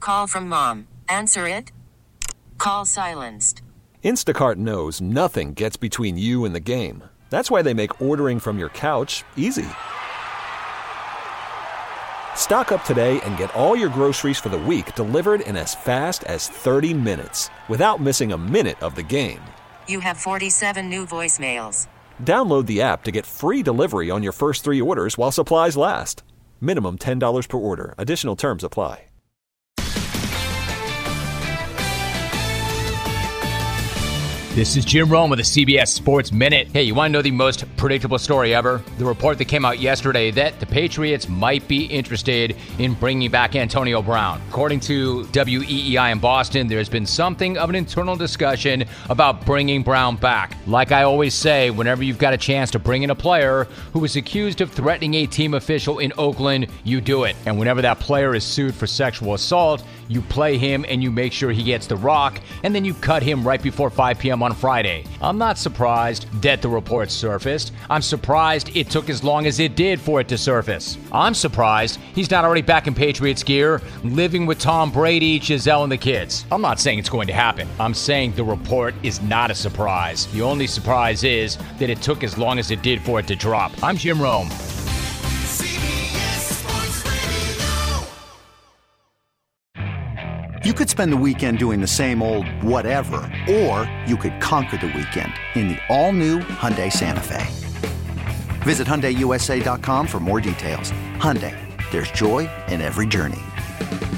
call from mom. Answer it. Call silenced. Instacart knows nothing gets between you and the game. That's why they make ordering from your couch easy. Stock up today and get all your groceries for the week delivered in as fast as 30 minutes without missing a minute of the game. You have 47 new voicemails. Download the app to get free delivery on your first 3 orders while supplies last. Minimum $10 per order. Additional terms apply. This is Jim Rome with the CBS Sports Minute. Hey, you want to know the most predictable story ever? The report that came out yesterday that the Patriots might be interested in bringing back Antonio Brown. According to WEEI in Boston, there's been something of an internal discussion about bringing Brown back. Like I always say, whenever you've got a chance to bring in a player who is accused of threatening a team official in Oakland, you do it. And whenever that player is sued for sexual assault, you play him and you make sure he gets the rock, and then you cut him right before 5 p.m. on Friday. I'm not surprised that the report surfaced. I'm surprised it took as long as it did for it to surface. I'm surprised he's not already back in Patriots gear, living with Tom Brady, Giselle, and the kids. I'm not saying it's going to happen. I'm saying the report is not a surprise. The only surprise is that it took as long as it did for it to drop. I'm Jim Rome. You could spend the weekend doing the same old whatever, or you could conquer the weekend in the all-new Hyundai Santa Fe. Visit HyundaiUSA.com for more details. Hyundai, there's joy in every journey.